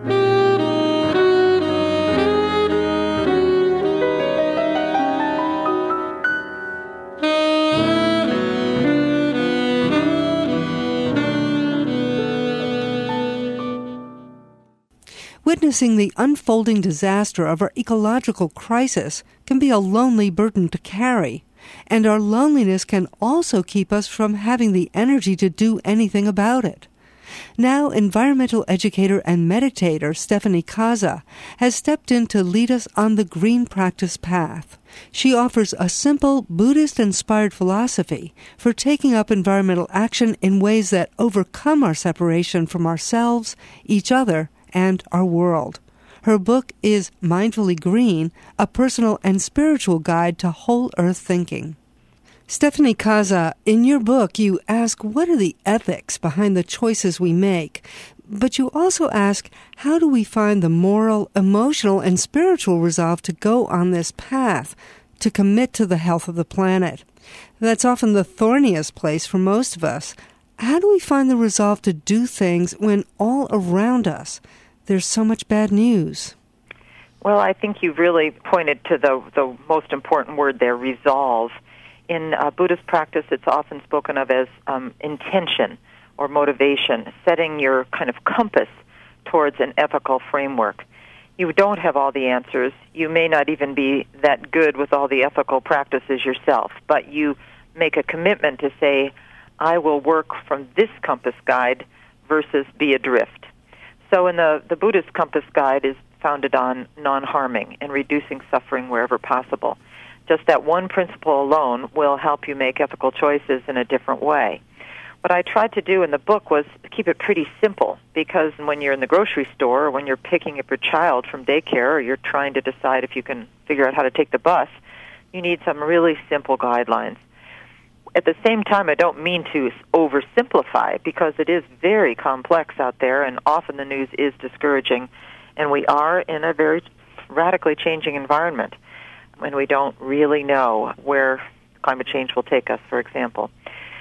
[SPEAKER 1] Witnessing the unfolding disaster of our ecological crisis can be a lonely burden to carry, and our loneliness can also keep us from having the energy to do anything about it. Now, environmental educator and meditator Stephanie Kaza has stepped in to lead us on the green practice path. She offers a simple Buddhist-inspired philosophy for taking up environmental action in ways that overcome our separation from ourselves, each other, and our world. Her book is Mindfully Green, a personal and spiritual guide to whole earth thinking. Stephanie Kaza, in your book you ask what are the ethics behind the choices we make, but you also ask how do we find the moral, emotional, and spiritual resolve to go on this path, to commit to the health of the planet. That's often the thorniest place for most of us. How do we find the resolve to do things when all around us there's so much bad news?
[SPEAKER 3] Well, I think you've really pointed to the most important word there, resolve. In Buddhist practice, it's often spoken of as intention or motivation, setting your kind of compass towards an ethical framework. You don't have all the answers. You may not even be that good with all the ethical practices yourself, but you make a commitment to say, I will work from this compass guide versus be adrift. So in the Buddhist compass guide is founded on non-harming and reducing suffering wherever possible. Just that one principle alone will help you make ethical choices in a different way. What I tried to do in the book was keep it pretty simple, because when you're in the grocery store or when you're picking up your child from daycare or you're trying to decide if you can figure out how to take the bus, you need some really simple guidelines. At the same time, I don't mean to oversimplify, because it is very complex out there, and often the news is discouraging, and we are in a very radically changing environment, and we don't really know where climate change will take us, for example.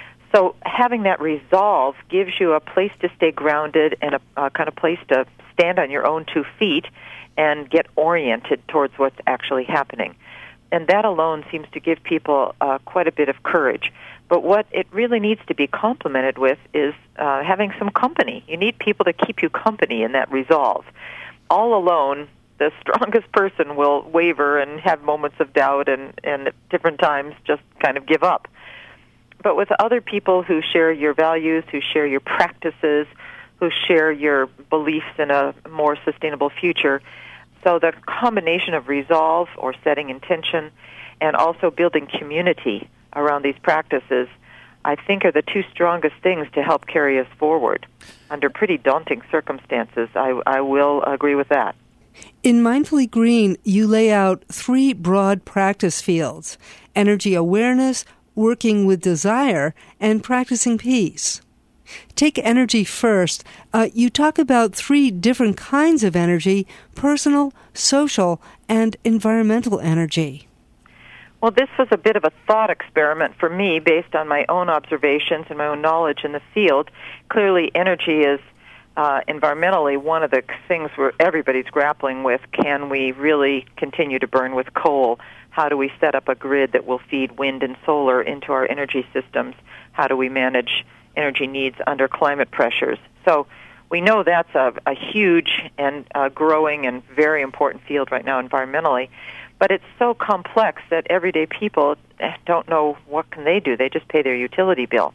[SPEAKER 3] So having that resolve gives you a place to stay grounded and a kind of place to stand on your own 2 feet and get oriented towards what's actually happening. And that alone seems to give people quite a bit of courage. But what it really needs to be complemented with is having some company. You need people to keep you company in that resolve. All alone, the strongest person will waver and have moments of doubt and at different times just kind of give up. But with other people who share your values, who share your practices, who share your beliefs in a more sustainable future, so the combination of resolve or setting intention and also building community around these practices, I think are the two strongest things to help carry us forward under pretty daunting circumstances. I will agree with that.
[SPEAKER 1] In Mindfully Green, you lay out 3 broad practice fields: energy awareness, working with desire, and practicing peace. Take energy first. You talk about 3 different kinds of energy: personal, social, and environmental energy.
[SPEAKER 3] Well, this was a bit of a thought experiment for me based on my own observations and my own knowledge in the field. Clearly, energy is environmentally one of the things where everybody's grappling with. Can we really continue to burn with coal? How do we set up a grid that will feed wind and solar into our energy systems? How do we manage energy needs under climate pressures? So we know that's a huge and growing and very important field right now environmentally. But it's so complex that everyday people don't know what can they do. They just pay their utility bill.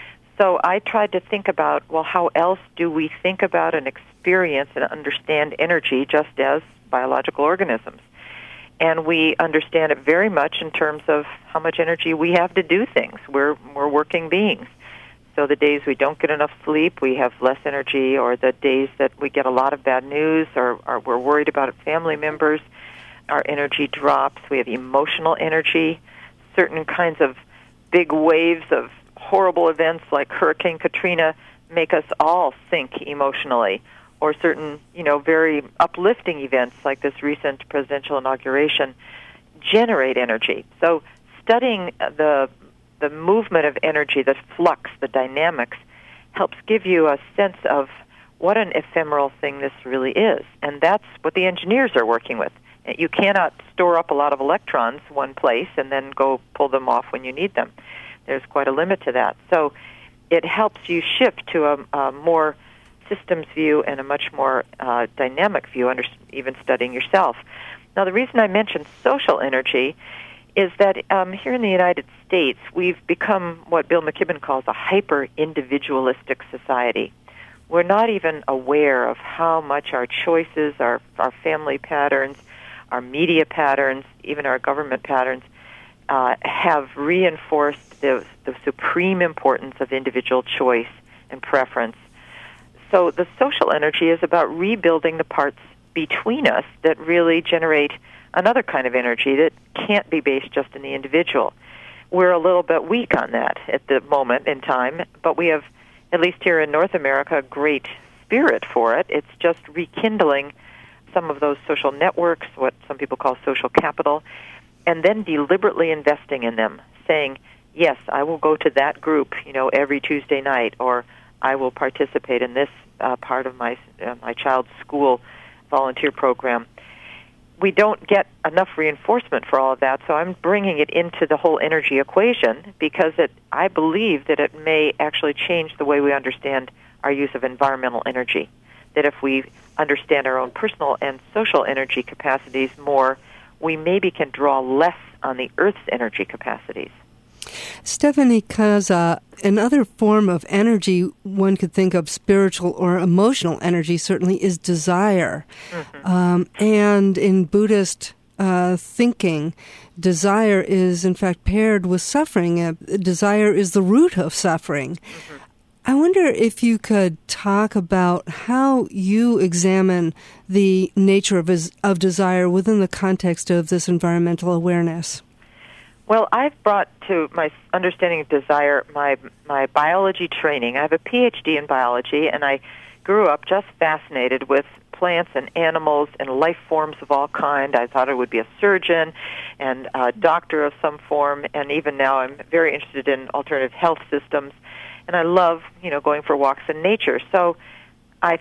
[SPEAKER 3] So I tried to think about, well, how else do we think about and experience and understand energy just as biological organisms? And we understand it very much in terms of how much energy we have to do things. We're working beings. So the days we don't get enough sleep, we have less energy, or the days that we get a lot of bad news or we're worried about family members, our energy drops. We have emotional energy. Certain kinds of big waves of horrible events like Hurricane Katrina make us all sink emotionally, or certain, very uplifting events like this recent presidential inauguration generate energy. So studying the movement of energy, the flux, the dynamics, helps give you a sense of what an ephemeral thing this really is. And that's what the engineers are working with. You cannot store up a lot of electrons one place and then go pull them off when you need them. There's quite a limit to that. So it helps you shift to a more systems view and a much more dynamic view, even studying yourself. Now, the reason I mentioned social energy is that here in the United States, we've become what Bill McKibben calls a hyper-individualistic society. We're not even aware of how much our choices, our family patterns, our media patterns, even our government patterns, have reinforced the supreme importance of individual choice and preference. So the social energy is about rebuilding the parts between us that really generate another kind of energy that can't be based just in the individual. We're a little bit weak on that at the moment in time, but we have, at least here in North America, a great spirit for it. It's just rekindling some of those social networks, what some people call social capital, and then deliberately investing in them, saying, yes, I will go to that group, every Tuesday night, or I will participate in this part of my child's school volunteer program. We don't get enough reinforcement for all of that, so I'm bringing it into the whole energy equation because I believe that it may actually change the way we understand our use of environmental energy. That if we understand our own personal and social energy capacities more, we maybe can draw less on the Earth's energy capacities.
[SPEAKER 1] Stephanie Kaza, another form of energy one could think of, spiritual or emotional energy, certainly is desire. Mm-hmm. And in Buddhist thinking, desire is in fact paired with suffering. Desire is the root of suffering. Mm-hmm. I wonder if you could talk about how you examine the nature of desire within the context of this environmental awareness.
[SPEAKER 3] Well, I've brought to my understanding of desire my biology training. I have a PhD in biology, and I grew up just fascinated with plants and animals and life forms of all kind. I thought I would be a surgeon and a doctor of some form, and even now I'm very interested in alternative health systems. And I love, going for walks in nature. So I thought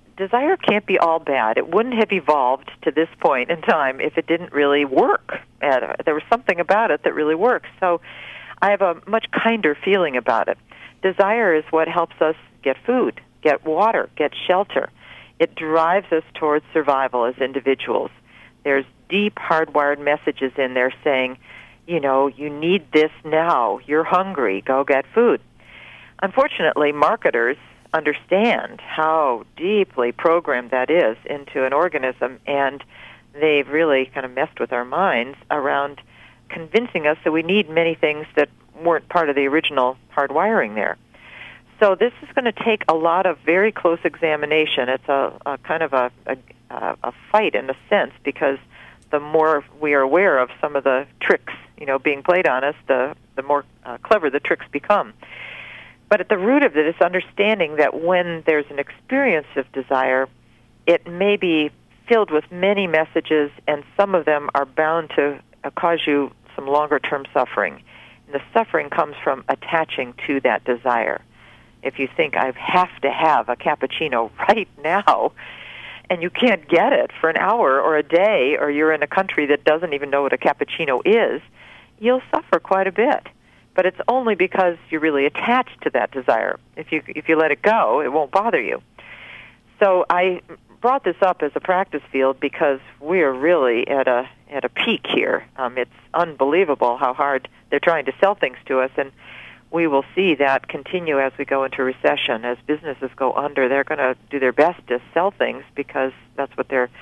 [SPEAKER 3] desire can't be all bad. It wouldn't have evolved to this point in time if it didn't really work. There was something about it that really works. So I have a much kinder feeling about it. Desire is what helps us get food, get water, get shelter. It drives us towards survival as individuals. There's deep, hardwired messages in there saying, you need this now. You're hungry. Go get food. Unfortunately, marketers understand how deeply programmed that is into an organism, and they've really kind of messed with our minds around convincing us that we need many things that weren't part of the original hardwiring there. So this is going to take a lot of very close examination. It's a kind of a fight in a sense, because the more we are aware of some of the tricks, being played on us, the more clever the tricks become. But at the root of it is understanding that when there's an experience of desire, it may be filled with many messages, and some of them are bound to cause you some longer-term suffering. And the suffering comes from attaching to that desire. If you think, I have to have a cappuccino right now, and you can't get it for an hour or a day, or you're in a country that doesn't even know what a cappuccino is, you'll suffer quite a bit. But it's only because you're really attached to that desire. If you let it go, it won't bother you. So I brought this up as a practice field because we are really at a peak here. It's unbelievable how hard they're trying to sell things to us, and we will see that continue as we go into recession. As businesses go under, they're going to do their best to sell things because that's what their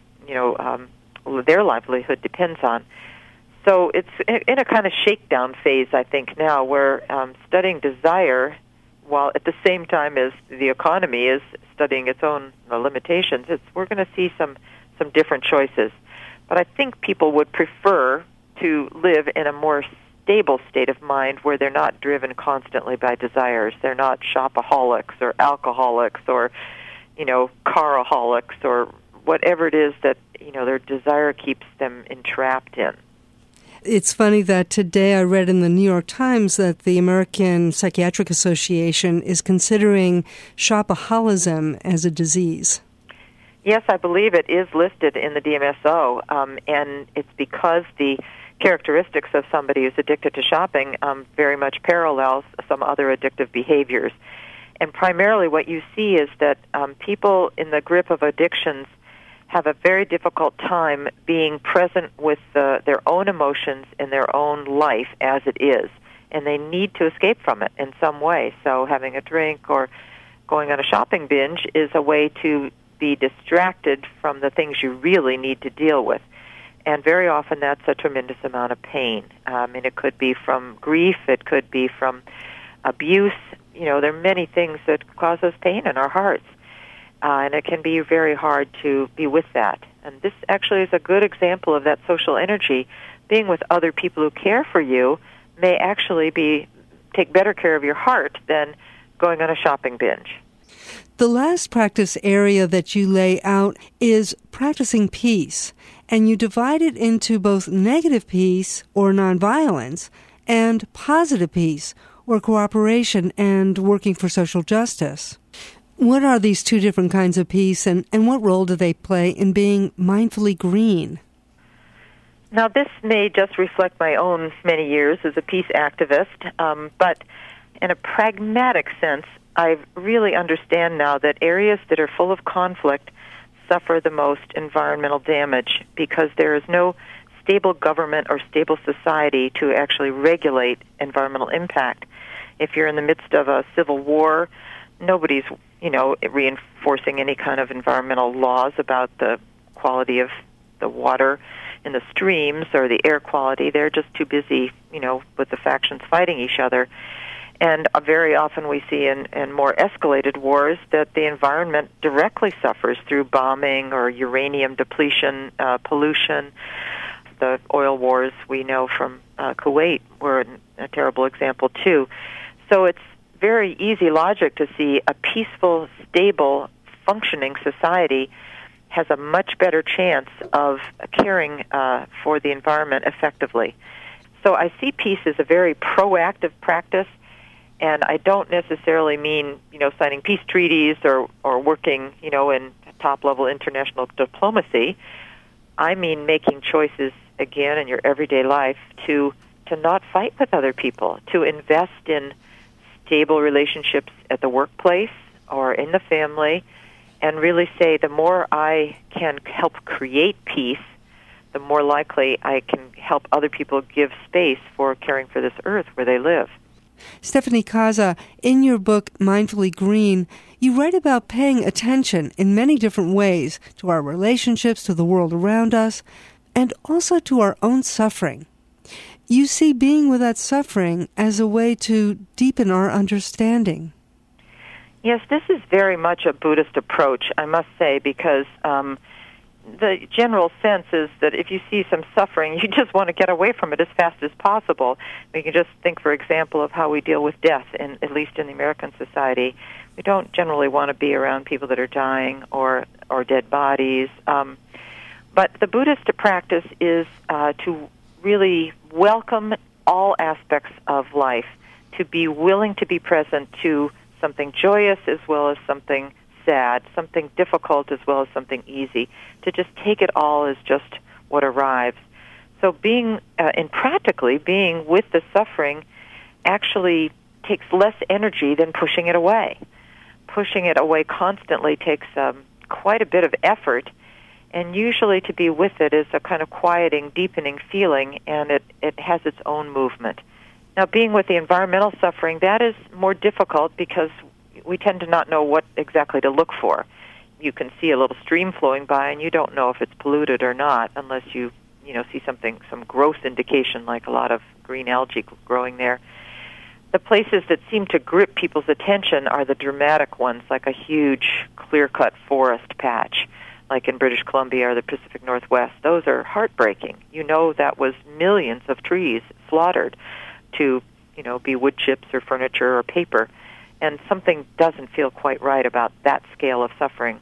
[SPEAKER 3] livelihood depends on. So it's in a kind of shakedown phase, I think, now, where studying desire, while at the same time as the economy is studying its own limitations, we're going to see some different choices. But I think people would prefer to live in a more stable state of mind where they're not driven constantly by desires. They're not shopaholics or alcoholics or, caraholics or whatever it is that, their desire keeps them entrapped in.
[SPEAKER 1] It's funny that today I read in the New York Times that the American Psychiatric Association is considering shopaholism as a disease.
[SPEAKER 3] Yes, I believe it is listed in the DMSO, and it's because the characteristics of somebody who's addicted to shopping very much parallels some other addictive behaviors. And primarily what you see is that people in the grip of addictions have a very difficult time being present with their own emotions in their own life as it is, and they need to escape from it in some way. So having a drink or going on a shopping binge is a way to be distracted from the things you really need to deal with. And very often that's a tremendous amount of pain. It could be from grief, it could be from abuse. There are many things that cause us pain in our hearts. And it can be very hard to be with that. And this actually is a good example of that social energy. Being with other people who care for you may actually take better care of your heart than going on a shopping binge.
[SPEAKER 1] The last practice area that you lay out is practicing peace. And you divide it into both negative peace, or nonviolence, and positive peace, or cooperation and working for social justice. What are these two different kinds of peace, and what role do they play in being mindfully green?
[SPEAKER 3] Now, this may just reflect my own many years as a peace activist, but in a pragmatic sense, I really understand now that areas that are full of conflict suffer the most environmental damage because there is no stable government or stable society to actually regulate environmental impact. If you're in the midst of a civil war, nobody's reinforcing any kind of environmental laws about the quality of the water in the streams or the air quality. They're just too busy, with the factions fighting each other. And very often we see in more escalated wars that the environment directly suffers through bombing or uranium depletion, pollution. The oil wars we know from Kuwait were a terrible example too. So it's very easy logic to see a peaceful, stable, functioning society has a much better chance of caring for the environment effectively. So I see peace as a very proactive practice, And I don't necessarily mean, signing peace treaties or working, in top-level international diplomacy. I mean making choices, again, in your everyday life to not fight with other people, to invest in stable relationships at the workplace or in the family, and really say the more I can help create peace, the more likely I can help other people give space for caring for this earth where they live.
[SPEAKER 1] Stephanie Kaza, in your book, Mindfully Green, you write about paying attention in many different ways to our relationships, to the world around us, and also to our own suffering. You see being without suffering as a way to deepen our understanding.
[SPEAKER 3] Yes, this is very much a Buddhist approach, I must say, because the general sense is that if you see some suffering, you just want to get away from it as fast as possible. We can just think, for example, of how we deal with death, at least in the American society. We don't generally want to be around people that are dying or dead bodies. But the Buddhist practice is to really welcome all aspects of life, to be willing to be present to something joyous as well as something sad, something difficult as well as something easy, to just take it all as just what arrives. So practically being with the suffering actually takes less energy than pushing it away. Pushing it away constantly takes quite a bit of effort, and usually to be with it is a kind of quieting, deepening feeling, and it has its own movement. Now, being with the environmental suffering, that is more difficult because we tend to not know what exactly to look for. You can see a little stream flowing by, and you don't know if it's polluted or not unless you see some gross indication, like a lot of green algae growing there. The places that seem to grip people's attention are the dramatic ones, like a huge, clear-cut forest patch, like in British Columbia or the Pacific Northwest. Those are heartbreaking. That was millions of trees slaughtered to, be wood chips or furniture or paper, and something doesn't feel quite right about that scale of suffering.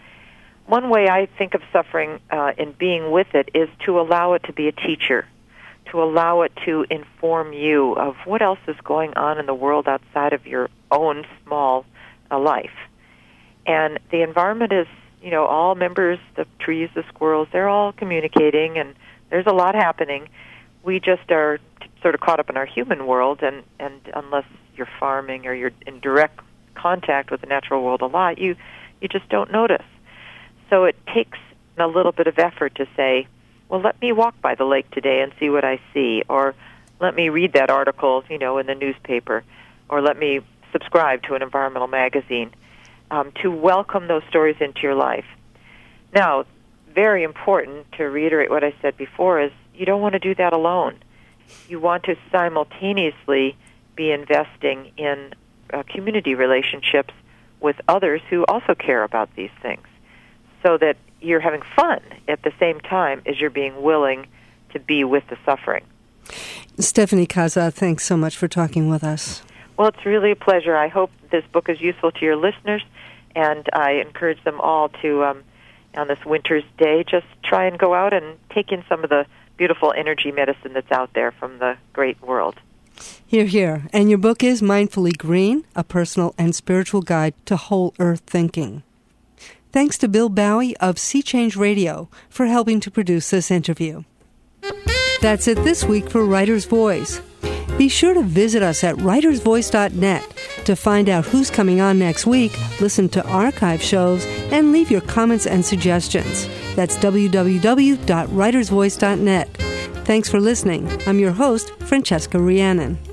[SPEAKER 3] One way I think of suffering in being with it is to allow it to be a teacher, to allow it to inform you of what else is going on in the world outside of your own small life. And the environment is, all members, the trees, the squirrels, they're all communicating, and there's a lot happening. We just are sort of caught up in our human world, and unless you're farming or you're in direct contact with the natural world a lot, you just don't notice. So it takes a little bit of effort to say, well, let me walk by the lake today and see what I see, or let me read that article, in the newspaper, or let me subscribe to an environmental magazine, to welcome those stories into your life. Now, very important to reiterate what I said before is you don't want to do that alone. You want to simultaneously be investing in community relationships with others who also care about these things, so that you're having fun at the same time as you're being willing to be with the suffering.
[SPEAKER 1] Stephanie Kaza, thanks so much for talking with us.
[SPEAKER 3] Well, it's really a pleasure. I hope this book is useful to your listeners, and I encourage them all to, on this winter's day, just try and go out and take in some of the beautiful energy medicine that's out there from the great world.
[SPEAKER 1] Hear, hear. And your book is Mindfully Green, a personal and spiritual guide to whole earth thinking. Thanks to Bill Bowie of Sea Change Radio for helping to produce this interview. That's it this week for Writer's Voice. Be sure to visit us at writersvoice.net to find out who's coming on next week, listen to archive shows, and leave your comments and suggestions. That's www.writersvoice.net. Thanks for listening. I'm your host, Francesca Rhiannon.